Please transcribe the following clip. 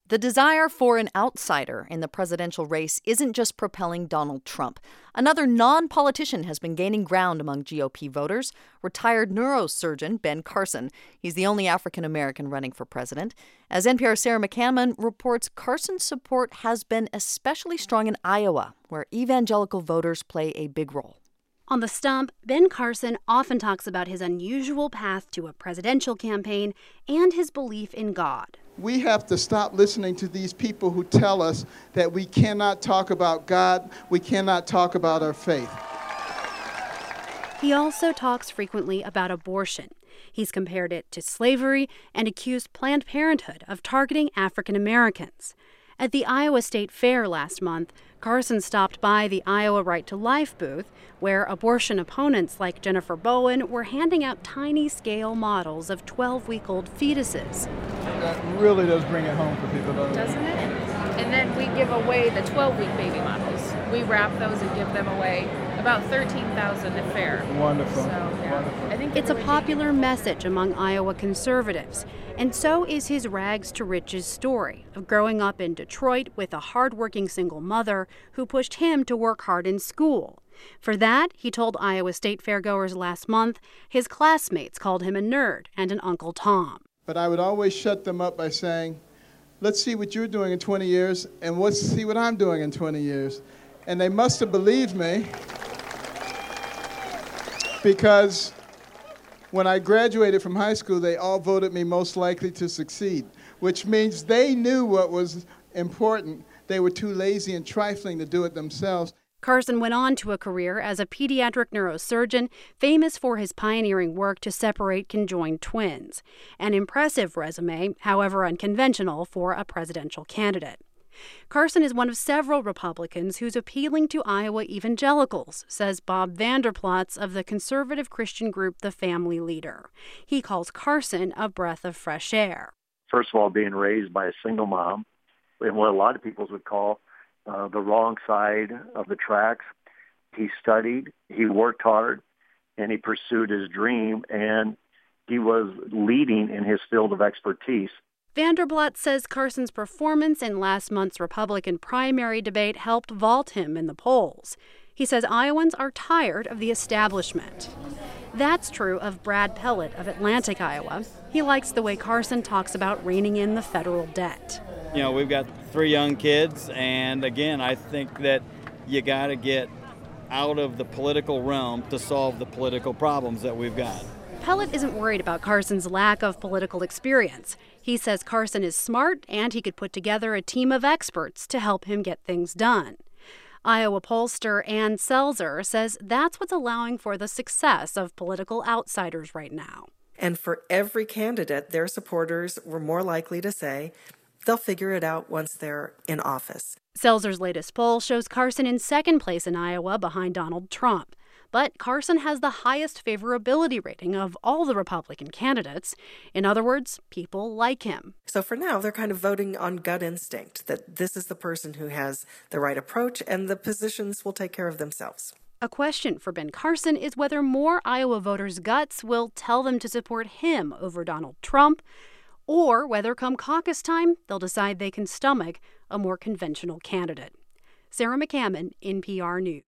The desire for an outsider in the presidential race isn't just propelling Donald Trump. Another non-politician has been gaining ground among GOP voters, retired neurosurgeon Ben Carson. He's the only African-American running for president. As NPR's Sarah McCammon reports, Carson's support has been especially strong in Iowa, where evangelical voters play a big role. On the stump, Ben Carson often talks about his unusual path to a presidential campaign and his belief in God. We have to stop listening to these people who tell us that we cannot talk about God, we cannot talk about our faith. He also talks frequently about abortion. He's compared it to slavery and accused Planned Parenthood of targeting African Americans. At the Iowa State Fair last month, Carson stopped by the Iowa Right to Life booth, where abortion opponents like Jennifer Bowen were handing out tiny scale models of 12-week-old fetuses. That really does bring it home for people, doesn't it? And then we give away the 12-week baby models. We wrap those and give them away. About 13,000 at fair. Wonderful. So, yeah. Wonderful. I think it's a popular message among Iowa conservatives. And so is his rags to riches story of growing up in Detroit with a hardworking single mother who pushed him to work hard in school. For that, he told Iowa State fairgoers last month, his classmates called him a nerd and an Uncle Tom. But I would always shut them up by saying, let's see what you're doing in 20 years, and let's see what I'm doing in 20 years. And they must have believed me, because when I graduated from high school, they all voted me most likely to succeed, which means they knew what was important. They were too lazy and trifling to do it themselves. Carson went on to a career as a pediatric neurosurgeon, famous for his pioneering work to separate conjoined twins. An impressive resume, however unconventional for a presidential candidate. Carson is one of several Republicans who's appealing to Iowa evangelicals, says Bob Vanderplatz of the conservative Christian group The Family Leader. He calls Carson a breath of fresh air. First of all, being raised by a single mom, in what a lot of people would call the wrong side of the tracks. He studied, he worked hard, and he pursued his dream, and he was leading in his field of expertise. Vanderblatt says Carson's performance in last month's Republican primary debate helped vault him in the polls. He says Iowans are tired of the establishment. That's true of Brad Pellett of Atlantic, Iowa. He likes the way Carson talks about reining in the federal debt. You know, we've got 3 young kids, and again, I think that you got to get out of the political realm to solve the political problems that we've got. Pellett isn't worried about Carson's lack of political experience. He says Carson is smart and he could put together a team of experts to help him get things done. Iowa pollster Ann Selzer says that's what's allowing for the success of political outsiders right now. And for every candidate, their supporters were more likely to say they'll figure it out once they're in office. Selzer's latest poll shows Carson in second place in Iowa behind Donald Trump. But Carson has the highest favorability rating of all the Republican candidates. In other words, people like him. So for now, they're kind of voting on gut instinct, that this is the person who has the right approach and the positions will take care of themselves. A question for Ben Carson is whether more Iowa voters' guts will tell them to support him over Donald Trump, or whether come caucus time, they'll decide they can stomach a more conventional candidate. Sarah McCammon, NPR News.